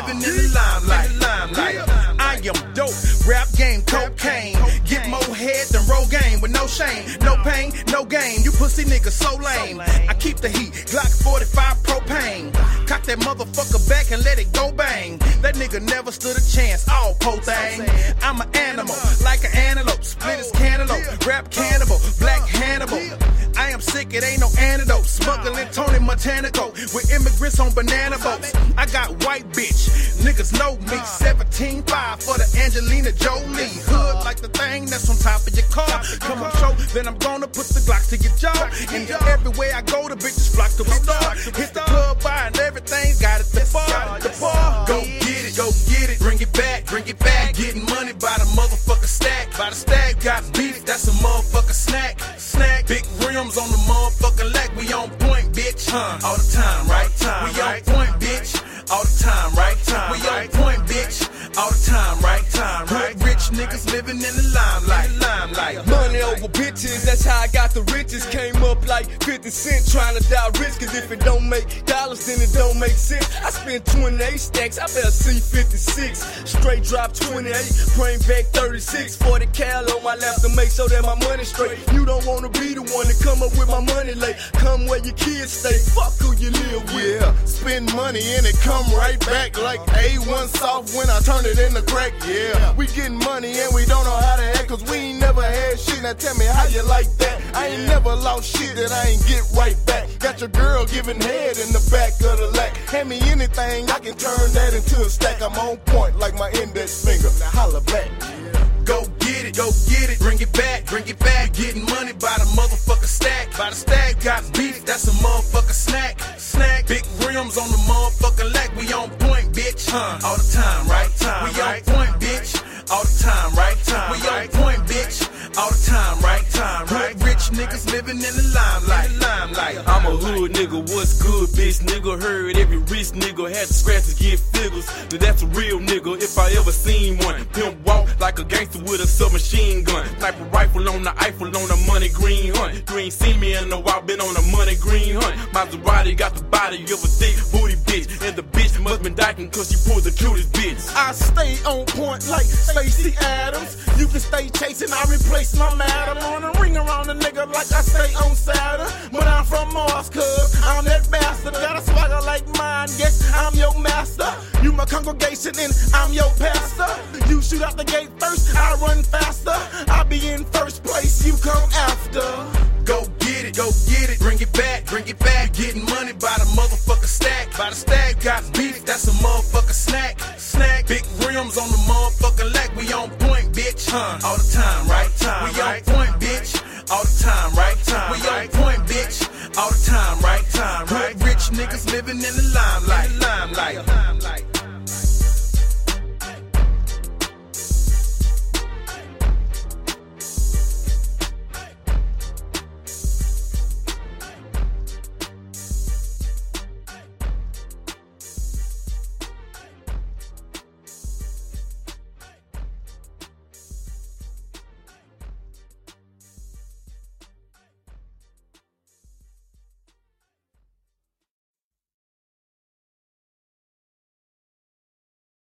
living in the limelight. I am dope, rap game, cocaine. Get more head than Rogaine with no shame. No pain, no gain. You pussy niggas so lame. I keep the heat, Glock 45 propane. Cock that motherfucker back and let it go bang. That nigga never stood a chance, all po thing. I'm an animal, like an antelope. Split his cantaloupe, rap cannibal, black Hannibal. I am sick, it ain't no antidote. Smuggling Tony Montanico with immigrants on banana boats. I got white bitch, niggas know me. 17.5 for the Angelina Jolie. Hood like the thing that's on top of your car. Come on show, then I'm gonna put the Glock to your jaw. And everywhere I go, the bitches flock to a star. Hit the club by and everything, got it the bar, the bar. Go get it, bring it back. Getting money by the motherfucker stack. By the stack, got beef, that's a motherfucker snack. Big rims on the motherfucking lack. We on point, bitch. All the time, right? We on point, bitch. All the time, right? We on point, bitch. All the time, right? Hood rich niggas living in the limelight. Money over bitches, that's how I got the riches. Came up like 50 Cent trying to die rich. Cause if it don't make dollars, then it don't make sense. I spent 28 stacks, I better see 56. Straight drop 28, bring back 36. 40 cal on my lap to make sure that my money's straight. You don't wanna be the one to come up with my money late. Come where your kids stay, fuck who you live with. Yeah, spend money and it come right back like A1 soft when I turn it into crack. Yeah, we getting money and we don't know how to act cause we ain't never had shit. Now tell me how you like that. I ain't never lost shit that I ain't get right back. Got your girl giving head in the back of the lack. Hand me anything, I can turn that into a stack. I'm on point like my index finger. Now holla back. Go get it, bring it back. Getting money by the motherfucker stack. By the stack, got beef, that's a motherfucker snack. Big rims on the motherfucking lack. We on point, bitch. All the time, right? We on point, bitch. All the time, right? We on point, bitch. All the time, right? Hood rich niggas living in the limelight. I'm a hood nigga, what's good, bitch nigga? Heard every rich nigga had to scratch to get figures. Now that's a real nigga, if I ever seen one. Pimp walk like a gangster with a submachine gun. Type of rifle on the Eiffel on a money green hunt. You ain't seen me in a while, been on a money green hunt. Maserati got the body of a thick booty bitch. And the bitch must been dyking cause she pulled the cutest bitch. I stay on point like Stacey Adams. You can stay chasing, I replace my madam. On a ring around a nigga like I stay on Saturn. But I'm from Mars, cuz I'm that bastard. Got a swagger like mine, yes, I'm your master. You my congregation and I'm your pastor. You shoot out the gate first, I run faster. I be in first